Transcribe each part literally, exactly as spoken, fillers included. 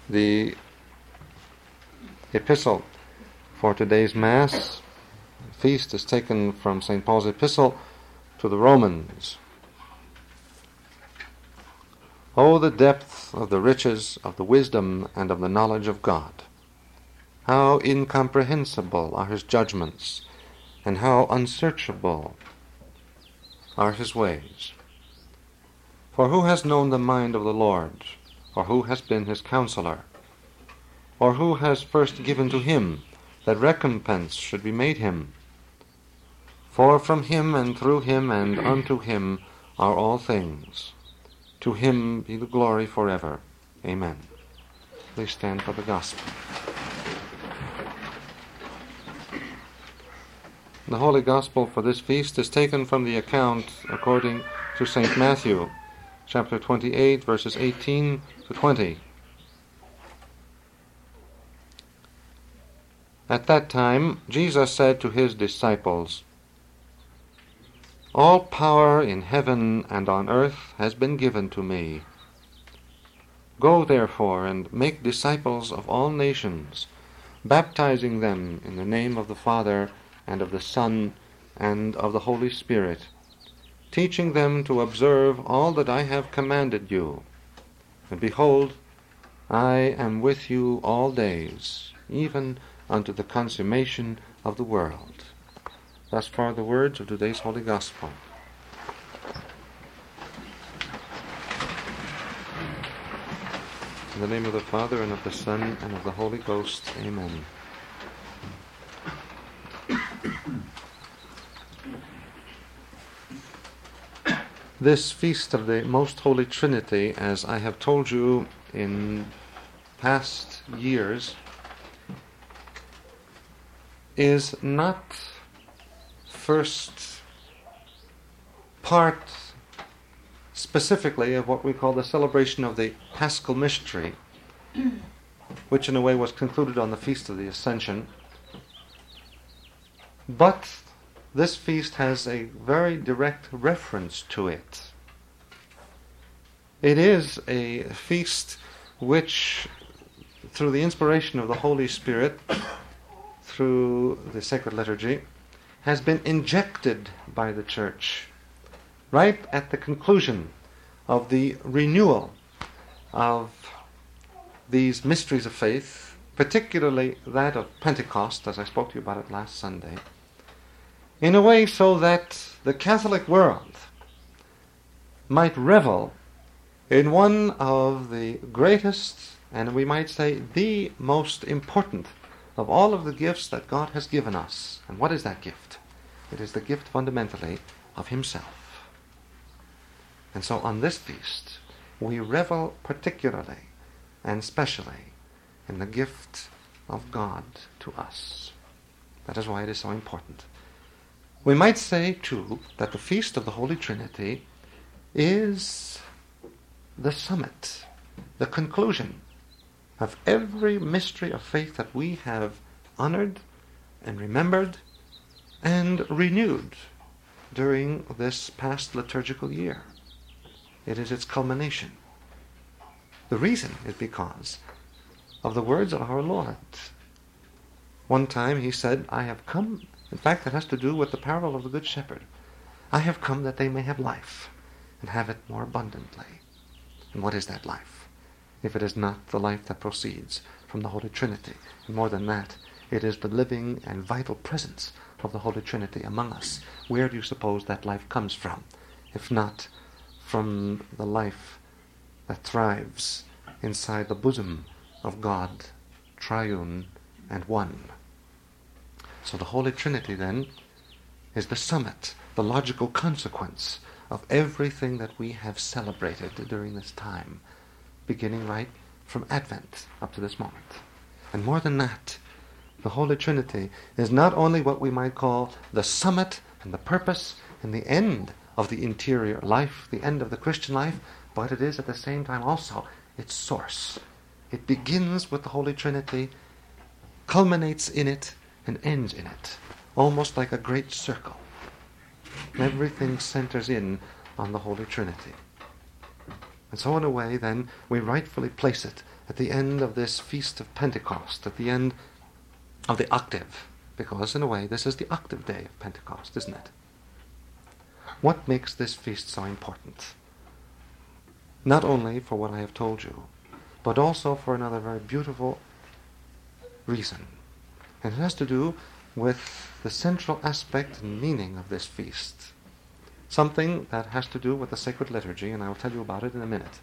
The epistle for today's Mass feast is taken from Saint Paul's epistle to the Romans. Oh, the depth of the riches of the wisdom and of the knowledge of God! How incomprehensible are his judgments, and how unsearchable are his ways. For who has known the mind of the Lord, or who has been his counselor? Or who has first given to him, that recompense should be made him? For from him and through him and unto him are all things. To him be the glory forever. Amen. Please stand for the Gospel. The Holy Gospel for this feast is taken from the account according to Saint Matthew, chapter twenty-eight, verses eighteen to twenty. At that time, Jesus said to his disciples, "All power in heaven and on earth has been given to me. Go therefore and make disciples of all nations, baptizing them in the name of the Father and of the Son and of the Holy Spirit, teaching them to observe all that I have commanded you. And behold, I am with you all days, even unto the consummation of the world." Thus far the words of today's Holy Gospel. In the name of the Father, and of the Son, and of the Holy Ghost. Amen. This feast of the Most Holy Trinity, as I have told you in past years, is not first part specifically of what we call the celebration of the Paschal Mystery, which in a way was concluded on the Feast of the Ascension. But this feast has a very direct reference to it. It is a feast which, through the inspiration of the Holy Spirit, through the sacred liturgy, has been injected by the Church right at the conclusion of the renewal of these mysteries of faith, particularly that of Pentecost, as I spoke to you about it last Sunday, in a way so that the Catholic world might revel in one of the greatest, and we might say the most important, of all of the gifts that God has given us. And what is that gift? It is the gift fundamentally of Himself. And so on this feast, we revel particularly and specially in the gift of God to us. That is why it is so important. We might say, too, that the Feast of the Holy Trinity is the summit, the conclusion of every mystery of faith that we have honored and remembered and renewed during this past liturgical year. It is its culmination. The reason is because of the words of our Lord. One time He said, "I have come," in fact that has to do with the parable of the Good Shepherd, "I have come that they may have life, and have it more abundantly." And what is that life, if it is not the life that proceeds from the Holy Trinity? And more than that, it is the living and vital presence of the Holy Trinity among us. Where do you suppose that life comes from, if not from the life that thrives inside the bosom of God, triune and one? So the Holy Trinity, then, is the summit, the logical consequence of everything that we have celebrated during this time, beginning right from Advent up to this moment. And more than that, the Holy Trinity is not only what we might call the summit and the purpose and the end of the interior life, the end of the Christian life, but it is at the same time also its source. It begins with the Holy Trinity, culminates in it, and ends in it, almost like a great circle. Everything centers in on the Holy Trinity. And so in a way, then, we rightfully place it at the end of this Feast of Pentecost, at the end of the octave, because in a way this is the octave day of Pentecost, isn't it? What makes this feast so important? Not only for what I have told you, but also for another very beautiful reason. And it has to do with the central aspect and meaning of this feast. Something that has to do with the sacred liturgy, and I will tell you about it in a minute.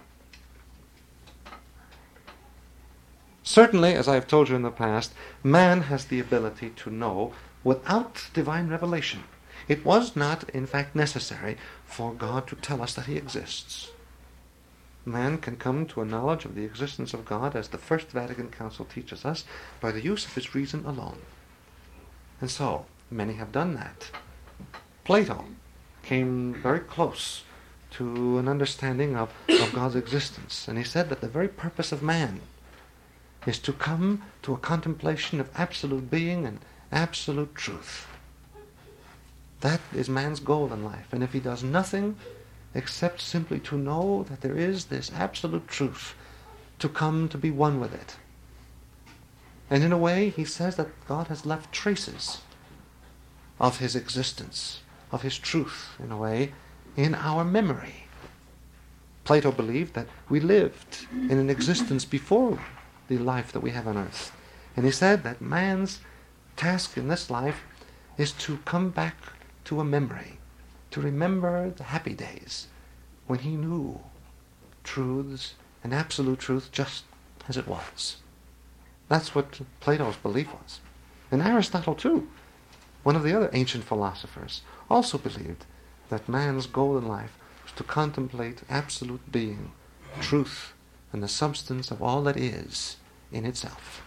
Certainly, as I have told you in the past, man has the ability to know without divine revelation. It was not, in fact, necessary for God to tell us that he exists. Man can come to a knowledge of the existence of God, as the First Vatican Council teaches us, by the use of his reason alone. And so, many have done that. Plato came very close to an understanding of, of God's existence, and he said that the very purpose of man is to come to a contemplation of absolute being and absolute truth. That is man's goal in life, and if he does nothing except simply to know that there is this absolute truth, to come to be one with it. And in a way, he says that God has left traces of his existence, of his truth, in a way, in our memory. Plato believed that we lived in an existence before the life that we have on earth. And he said that man's task in this life is to come back to a memory, to remember the happy days when he knew truths and absolute truth just as it was. That's what Plato's belief was. And Aristotle, too, one of the other ancient philosophers, also believed that man's goal in life was to contemplate absolute being, truth, and the substance of all that is in itself.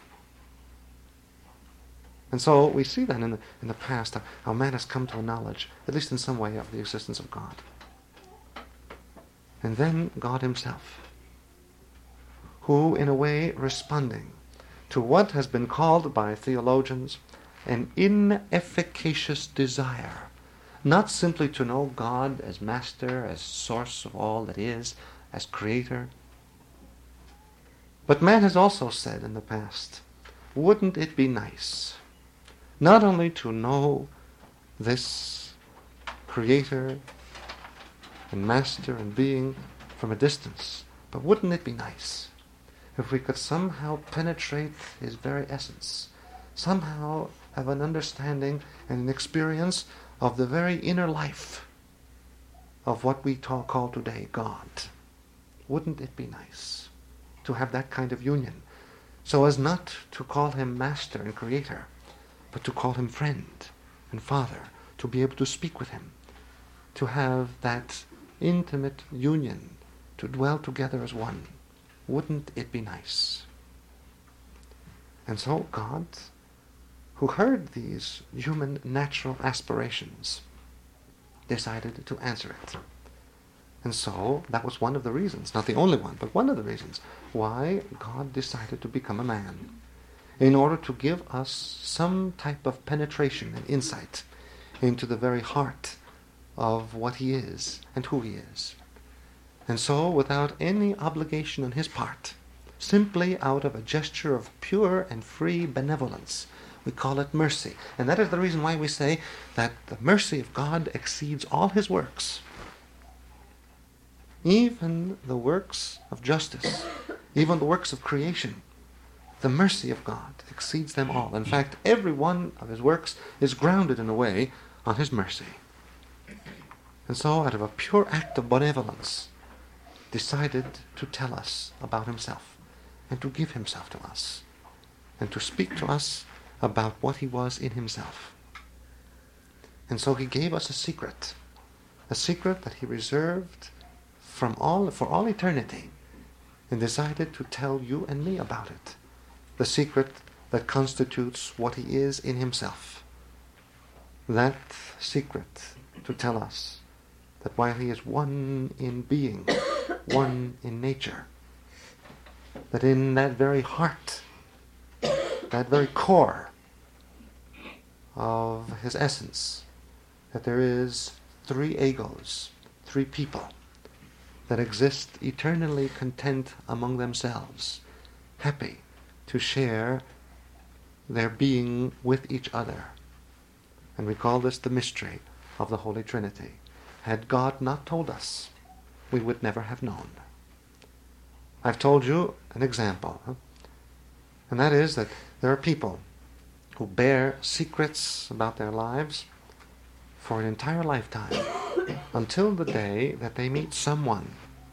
And so we see then in the, in the past how, how man has come to a knowledge, at least in some way, of the existence of God. And then God himself, who in a way responding to what has been called by theologians an inefficacious desire, not simply to know God as master, as source of all that is, as creator. But man has also said in the past, wouldn't it be nice not only to know this creator and master and being from a distance, but wouldn't it be nice if we could somehow penetrate his very essence, somehow have an understanding and an experience of the very inner life of what we talk, call today God? Wouldn't it be nice to have that kind of union, so as not to call him master and creator, but to call him friend and father, to be able to speak with him, to have that intimate union, to dwell together as one? Wouldn't it be nice? And so God, who heard these human natural aspirations, decided to answer it. And so that was one of the reasons, not the only one, but one of the reasons why God decided to become a man, in order to give us some type of penetration and insight into the very heart of what he is and who he is. And so, without any obligation on his part, simply out of a gesture of pure and free benevolence, we call it mercy. And that is the reason why we say that the mercy of God exceeds all his works. Even the works of justice, even the works of creation, the mercy of God exceeds them all. In fact, every one of his works is grounded in a way on his mercy. And so, out of a pure act of benevolence, decided to tell us about himself and to give himself to us and to speak to us about what he was in himself. And so he gave us a secret, a secret that he reserved from all for all eternity, and decided to tell you and me about it. The secret that constitutes what he is in himself. That secret to tell us that while he is one in being, one in nature, that in that very heart, that very core of his essence, that there is three egos, three people, that exist eternally content among themselves, happy to share their being with each other. And we call this the mystery of the Holy Trinity. Had God not told us, we would never have known. I've told you an example, huh? And that is that there are people who bear secrets about their lives for an entire lifetime until the day that they meet someone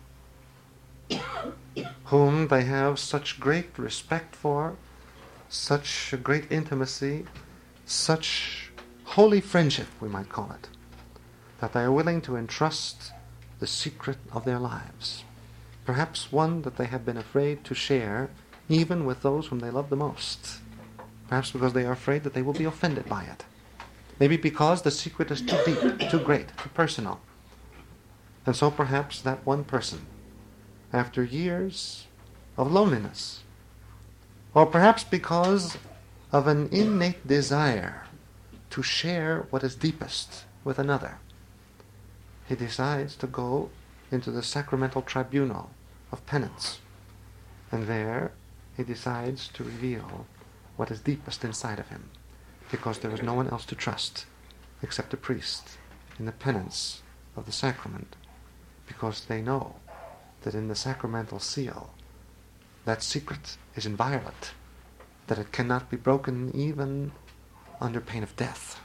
whom they have such great respect for, such a great intimacy, such holy friendship, we might call it, that they are willing to entrust the secret of their lives, perhaps one that they have been afraid to share even with those whom they love the most, perhaps because they are afraid that they will be offended by it, maybe because the secret is too deep, too great, too personal. And so perhaps that one person, after years of loneliness, or perhaps because of an innate desire to share what is deepest with another, he decides to go into the sacramental tribunal of penance, and there he decides to reveal what is deepest inside of him, because there is no one else to trust except a priest in the penance of the sacrament, because they know that in the sacramental seal that secret is inviolate, that it cannot be broken even under pain of death.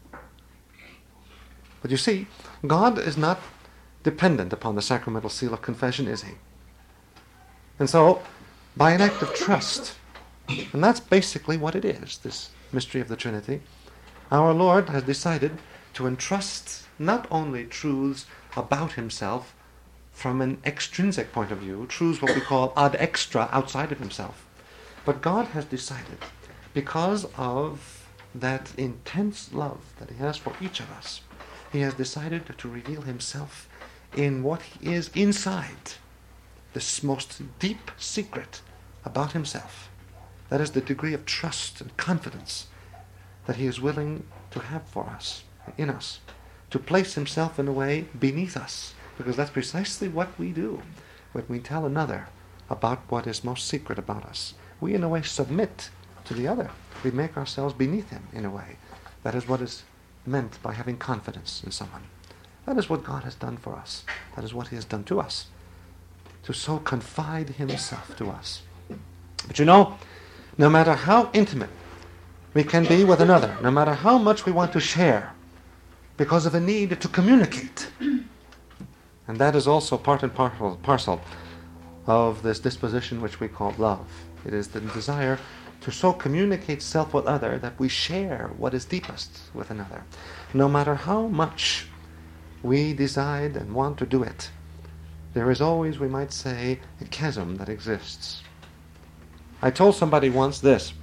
But you see, God is not dependent upon the sacramental seal of confession, is he? And so, by an act of trust, and that's basically what it is, this mystery of the Trinity, our Lord has decided to entrust not only truths about himself from an extrinsic point of view, truths what we call ad extra, outside of himself, but God has decided, because of that intense love that he has for each of us, he has decided to reveal himself in what he is inside, this most deep secret about himself. That is the degree of trust and confidence that he is willing to have for us, in us, to place himself in a way beneath us, because that's precisely what we do when we tell another about what is most secret about us. We in a way submit to the other. We make ourselves beneath him in a way. That is what is meant by having confidence in someone. That is what God has done for us. That is what he has done to us, to so confide himself to us. But you know, no matter how intimate we can be with another, no matter how much we want to share, because of a need to communicate, and that is also part and parcel, parcel of this disposition which we call love. It is the desire to so communicate self with other that we share what is deepest with another. No matter how much we decide and want to do it, there is always, we might say, a chasm that exists. I told somebody once this,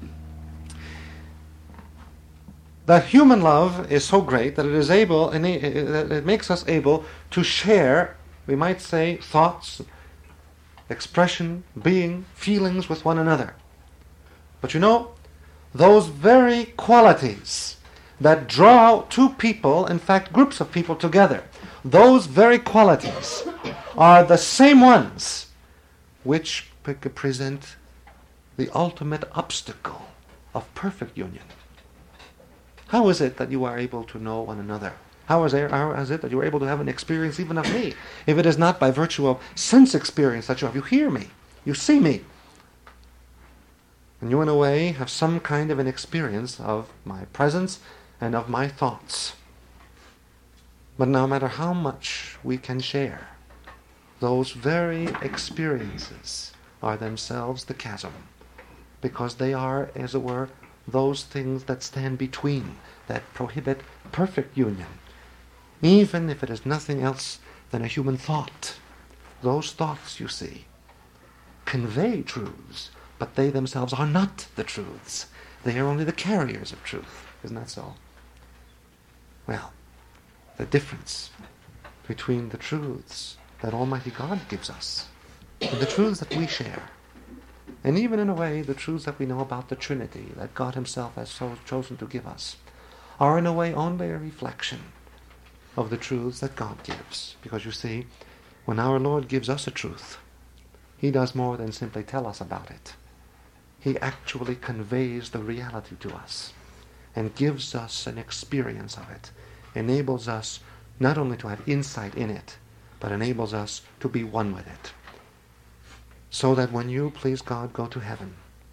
that human love is so great that it is able, and it makes us able to share, we might say, thoughts, expression, being, feelings with one another. But you know, those very qualities that draw two people, in fact groups of people together, those very qualities are the same ones which present the ultimate obstacle of perfect union. How is it that you are able to know one another? How is, it, how is it that you are able to have an experience even of me, if it is not by virtue of sense experience that you have? You hear me, you see me, and you in a way have some kind of an experience of my presence and of my thoughts. But no matter how much we can share, those very experiences are themselves the chasm, because they are, as it were, those things that stand between, that prohibit perfect union, even if it is nothing else than a human thought. Those thoughts, you see, convey truths, but they themselves are not the truths. They are only the carriers of truth. Isn't that so? Well, the difference between the truths that Almighty God gives us and the truths that we share, and even in a way the truths that we know about the Trinity that God himself has so chosen to give us, are in a way only a reflection of the truths that God gives. Because you see, when our Lord gives us a truth, He does more than simply tell us about it. He actually conveys the reality to us and gives us an experience of it, enables us not only to have insight in it, but enables us to be one with it. So that when you, please God, go to heaven,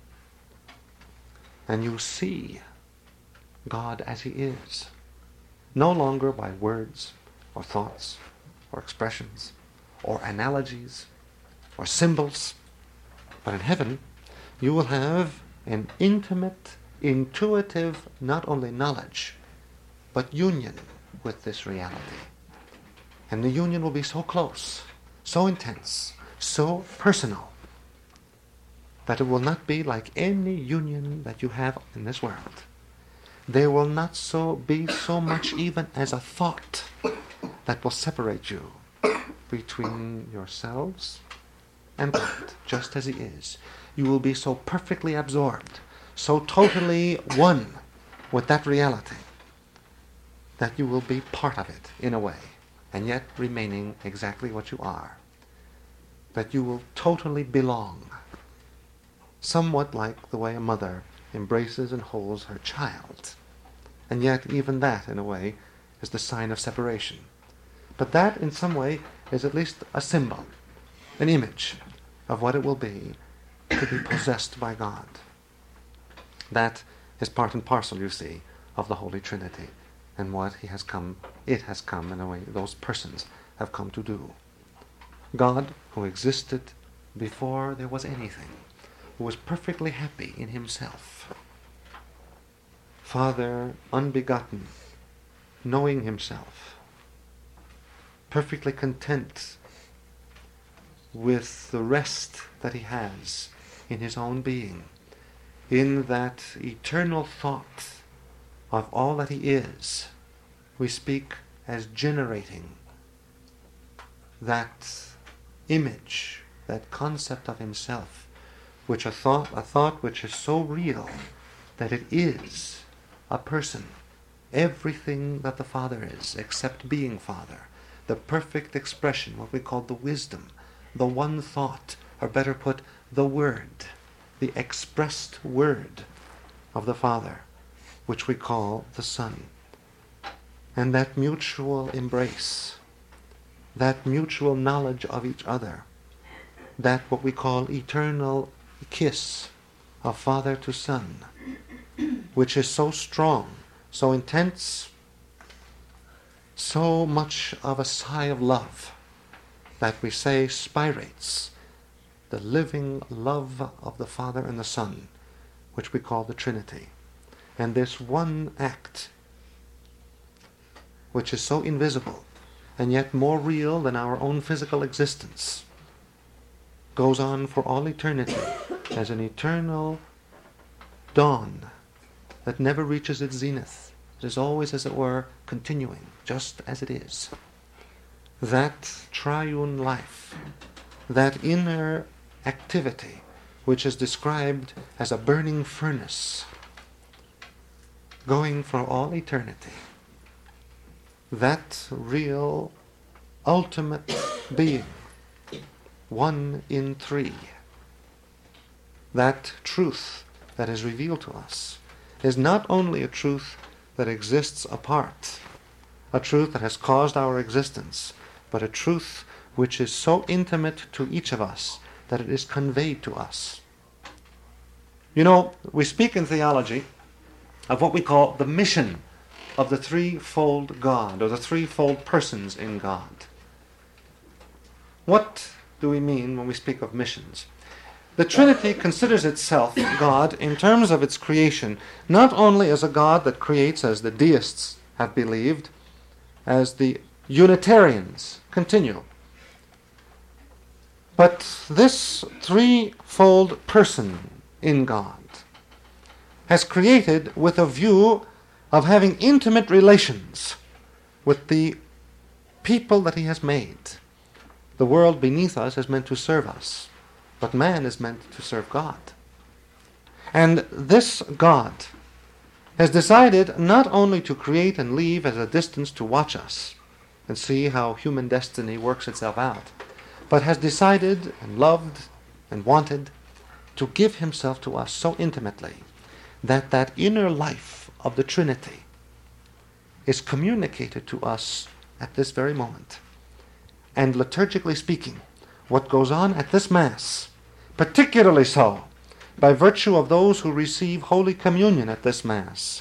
and you see God as He is, no longer by words or thoughts or expressions or analogies or symbols, but in heaven you will have an intimate, intuitive, not only knowledge, but union with this reality. And the union will be so close, so intense, so personal, that it will not be like any union that you have in this world. There will not so be so much even as a thought that will separate you between yourselves and God, just as He is. You will be so perfectly absorbed, so totally one with that reality, that you will be part of it in a way, and yet remaining exactly what you are. That you will totally belong, somewhat like the way a mother embraces and holds her child. And yet even that, in a way, is the sign of separation. But that, in some way, is at least a symbol, an image of what it will be to be possessed by God. That is part and parcel, you see, of the Holy Trinity, and what He has come, it has come, in a way, those persons have come to do. God, who existed before there was anything, who was perfectly happy in Himself. Father unbegotten, knowing Himself, perfectly content with the rest that He has in His own being, in that eternal thought of all that He is. We speak as generating that image, that concept of Himself, which a thought, a thought which is so real that it is a person, everything that the Father is, except being Father, the perfect expression, what we call the wisdom, the one thought, or better put, the Word, the expressed Word of the Father, which we call the Son. And that mutual embrace, that mutual knowledge of each other, that what we call eternal kiss of Father to Son, which is so strong, so intense, so much of a sigh of love, that we say spirates the living love of the Father and the Son, which we call the Trinity. And this one act, which is so invisible and yet more real than our own physical existence, goes on for all eternity as an eternal dawn that never reaches its zenith. It is always, as it were, continuing, just as it is. That triune life, that inner activity, which is described as a burning furnace, going for all eternity, that real, ultimate being, one in three, that truth that is revealed to us, is not only a truth that exists apart, a truth that has caused our existence, but a truth which is so intimate to each of us that it is conveyed to us. You know, we speak in theology of what we call the mission of the threefold God, or the threefold persons in God. What do we mean when we speak of missions? The Trinity considers itself, God, in terms of its creation, not only as a God that creates, as the deists have believed, as the Unitarians continue, but this threefold person in God has created with a view of having intimate relations with the people that He has made. The world beneath us is meant to serve us, but man is meant to serve God. And this God has decided not only to create and leave at a distance to watch us and see how human destiny works itself out, but has decided and loved and wanted to give himself to us so intimately that that inner life of the Trinity is communicated to us at this very moment. And liturgically speaking, what goes on at this Mass, particularly so by virtue of those who receive Holy Communion at this Mass,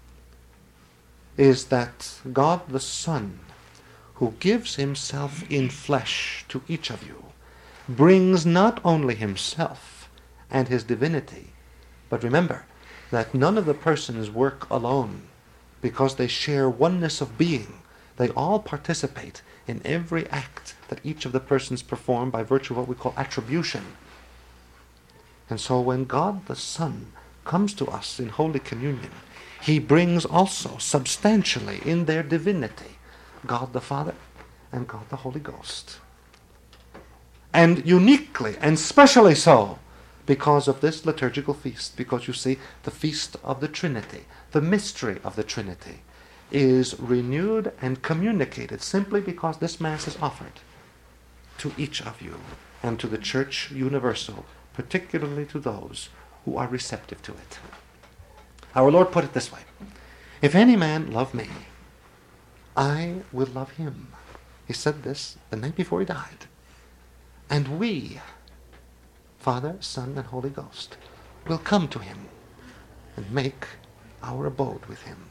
is that God the Son, who gives himself in flesh to each of you, brings not only himself and his divinity, but remember that none of the persons work alone, because they share oneness of being. They all participate in every act that each of the persons perform by virtue of what we call attribution. And so when God the Son comes to us in Holy Communion, he brings also substantially in their divinity God the Father and God the Holy Ghost. And uniquely and specially so because of this liturgical feast, because you see, the feast of the Trinity, the mystery of the Trinity, is renewed and communicated simply because this Mass is offered to each of you and to the Church universal, particularly to those who are receptive to it. Our Lord put it this way: if any man love me, I will love him. He said this the night before he died. And we, Father, Son, and Holy Ghost, will come to him and make our abode with him.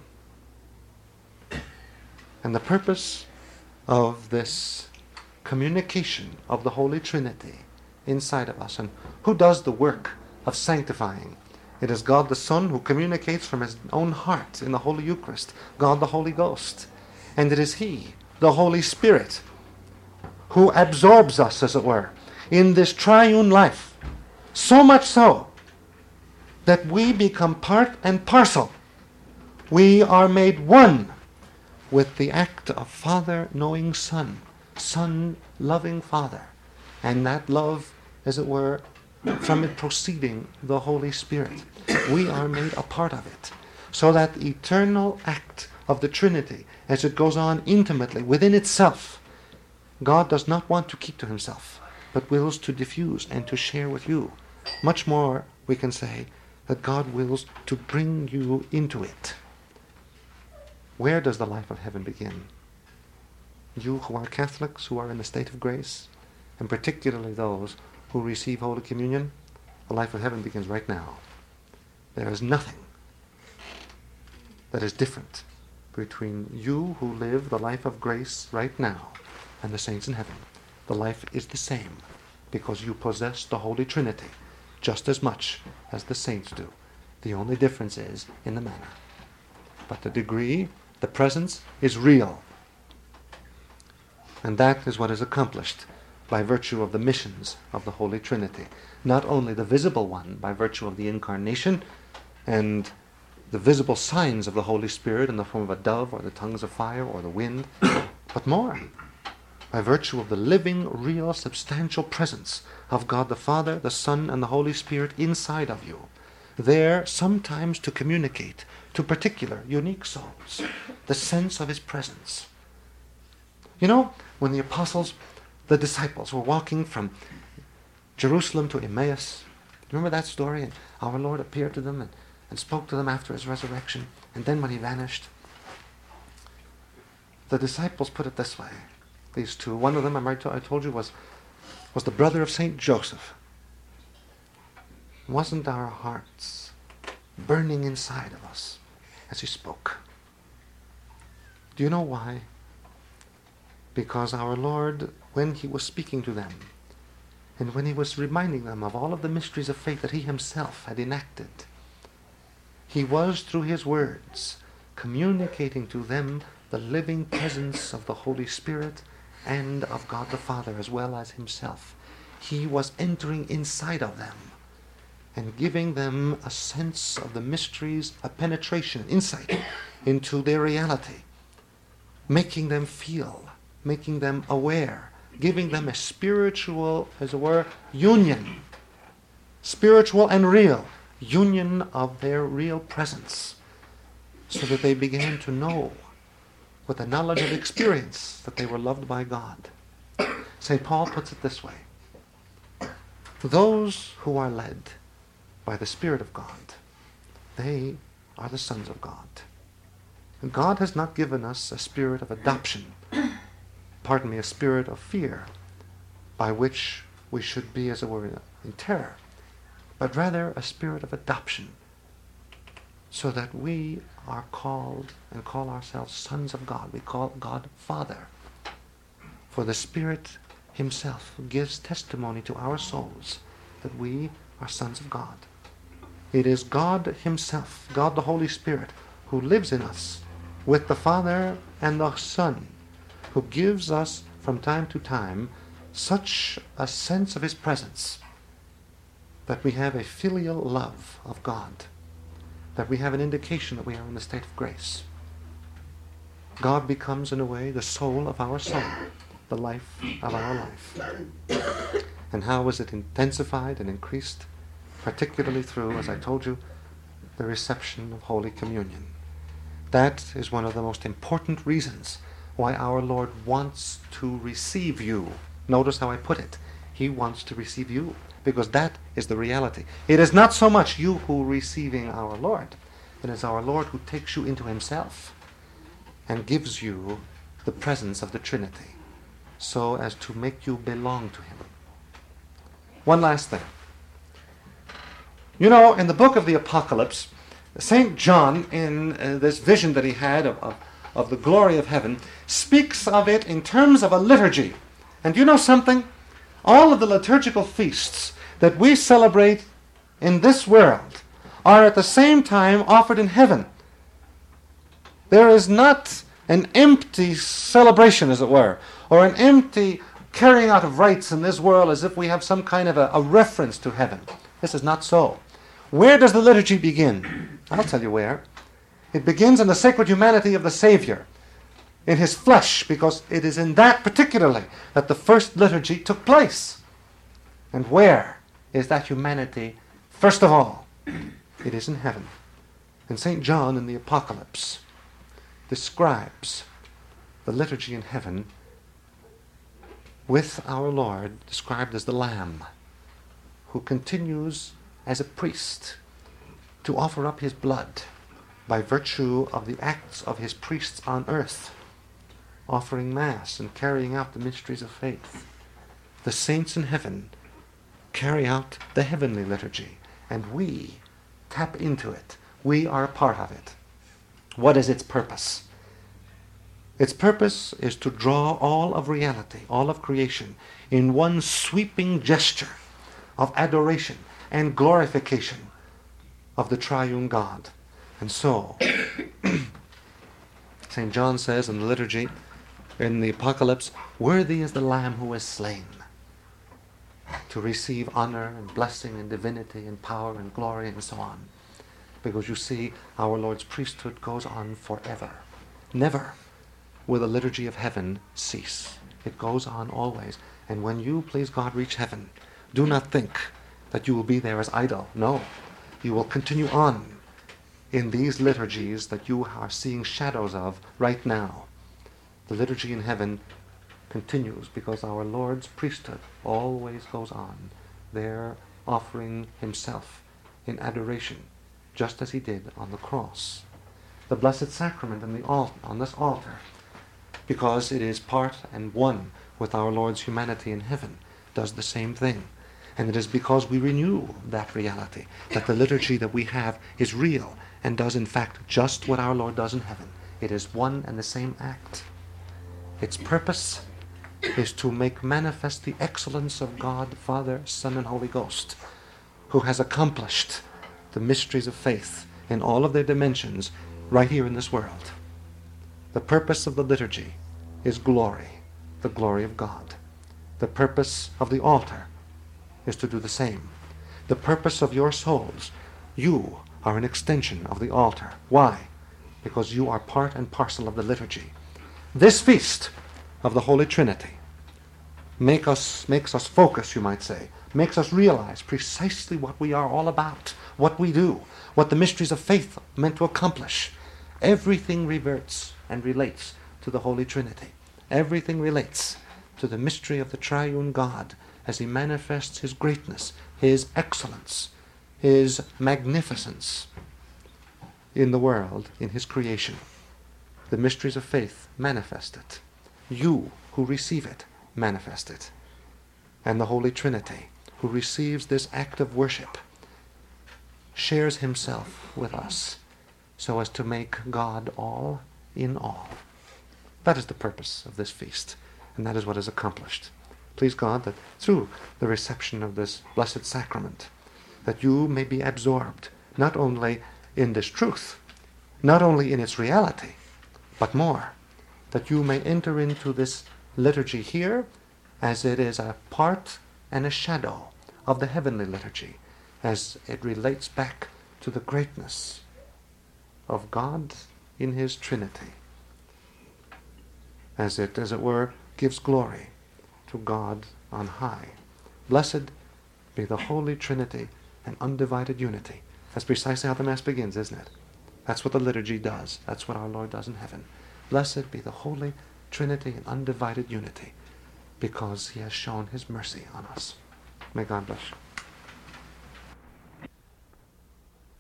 And the purpose of this communication of the Holy Trinity inside of us, and who does the work of sanctifying? It is God the Son who communicates from his own heart in the Holy Eucharist, God the Holy Ghost. And it is he, the Holy Spirit, who absorbs us, as it were, in this triune life, so much so that we become part and parcel. We are made one with the act of Father knowing Son, Son loving Father, and that love, as it were, from it proceeding the Holy Spirit. We are made a part of it, so that the eternal act of the Trinity, as it goes on intimately within itself, God does not want to keep to himself, but wills to diffuse and to share with you. Much more, we can say, that God wills to bring you into it. Where does the life of heaven begin? You who are Catholics, who are in the state of grace, and particularly those who receive Holy Communion, the life of heaven begins right now. There is nothing that is different between you who live the life of grace right now and the saints in heaven. The life is the same because you possess the Holy Trinity just as much as the saints do. The only difference is in the manner. But the degree, the presence, is real. And that is what is accomplished by virtue of the missions of the Holy Trinity. Not only the visible one by virtue of the Incarnation and the visible signs of the Holy Spirit in the form of a dove or the tongues of fire or the wind, but more by virtue of the living, real, substantial presence of God the Father, the Son, and the Holy Spirit inside of you, there sometimes to communicate to particular, unique souls the sense of his presence. You know, when the apostles, the disciples, were walking from Jerusalem to Emmaus, remember that story? And our Lord appeared to them and, and spoke to them after his resurrection, and then when he vanished, the disciples put it this way. These two, one of them, I told you, was, was the brother of Saint Joseph. Wasn't our hearts burning inside of us as he spoke? Do you know why? Because our Lord, when he was speaking to them, and when he was reminding them of all of the mysteries of faith that he himself had enacted, he was, through his words, communicating to them the living presence of the Holy Spirit and of God the Father as well as himself. He was entering inside of them and giving them a sense of the mysteries, a penetration, insight into their reality, making them feel, making them aware, giving them a spiritual, as it were, union, spiritual and real, union of their real presence, so that they began to know with the knowledge of experience that they were loved by God. Saint Paul puts it this way. Those who are led by the Spirit of God, they are the sons of God. And God has not given us a spirit of adoption, pardon me, a spirit of fear, by which we should be, as it were, in terror, but rather a spirit of adoption, so that we are called and call ourselves sons of God. We call God Father. For the Spirit Himself gives testimony to our souls that we are sons of God. It is God Himself, God the Holy Spirit, who lives in us with the Father and the Son, who gives us from time to time such a sense of His presence that we have a filial love of God, that we have an indication that we are in the state of grace. God becomes, in a way, the soul of our soul, the life of our life. And how is it intensified and increased? Particularly through, as I told you, the reception of Holy Communion. That is one of the most important reasons why our Lord wants to receive you. Notice how I put it. He wants to receive you, because that is the reality. It is not so much you who are receiving our Lord. It is our Lord who takes you into Himself and gives you the presence of the Trinity, so as to make you belong to Him. One last thing. You know, in the book of the Apocalypse, Saint John, in uh, this vision that he had of, of, of the glory of heaven, speaks of it in terms of a liturgy. And you know something? All of the liturgical feasts that we celebrate in this world are at the same time offered in heaven. There is not an empty celebration, as it were, or an empty carrying out of rites in this world as if we have some kind of a, a reference to heaven. This is not so. Where does the liturgy begin? I'll tell you where. It begins in the sacred humanity of the Savior, in His flesh, because it is in that particularly that the first liturgy took place. And where is that humanity? First of all, it is in heaven. And Saint John in the Apocalypse describes the liturgy in heaven with our Lord described as the Lamb, who continues as a priest to offer up His blood by virtue of the acts of His priests on earth, offering Mass and carrying out the mysteries of faith. The saints in heaven carry out the heavenly liturgy, and we tap into it. We are a part of it. What is its purpose? Its purpose is to draw all of reality, all of creation, in one sweeping gesture of adoration and glorification of the triune God. And so, Saint John says in the liturgy, in the Apocalypse, worthy is the Lamb who was slain to receive honor and blessing and divinity and power and glory and so on. Because you see, our Lord's priesthood goes on forever. Never will the liturgy of heaven cease. It goes on always. And when you, please God, reach heaven, do not think that you will be there as idle. No. You will continue on in these liturgies that you are seeing shadows of right now. The liturgy in heaven continues because our Lord's priesthood always goes on, there offering Himself in adoration, just as He did on the cross. The Blessed Sacrament on, the alt- on this altar, because it is part and one with our Lord's humanity in heaven, does the same thing. And it is because we renew that reality that the liturgy that we have is real and does in fact just what our Lord does in heaven. It is one and the same act. Its purpose is to make manifest the excellence of God, Father, Son, and Holy Ghost, who has accomplished the mysteries of faith in all of their dimensions right here in this world. The purpose of the liturgy is glory, the glory of God. The purpose of the altar is to do the same. The purpose of your souls, you are an extension of the altar. Why? Because you are part and parcel of the liturgy. This feast of the Holy Trinity make us, makes us focus, you might say, makes us realize precisely what we are all about, what we do, what the mysteries of faith meant to accomplish. Everything reverts and relates to the Holy Trinity. Everything relates to the mystery of the triune God as he manifests his greatness, his excellence, his magnificence in the world, in his creation. The mysteries of faith manifest it. You who receive it manifest it. And the Holy Trinity, who receives this act of worship, shares himself with us so as to make God all in all. That is the purpose of this feast, and that is what is accomplished. Please God that through the reception of this blessed sacrament, that you may be absorbed not only in this truth, not only in its reality, but more, that you may enter into this liturgy here as it is a part and a shadow of the heavenly liturgy, as it relates back to the greatness of God in his Trinity, as it, as it were, gives glory to God on high. Blessed be the Holy Trinity and undivided unity. That's precisely how the Mass begins, isn't it? That's what the liturgy does. That's what our Lord does in heaven. Blessed be the Holy Trinity and undivided unity, because he has shown his mercy on us. May God bless you.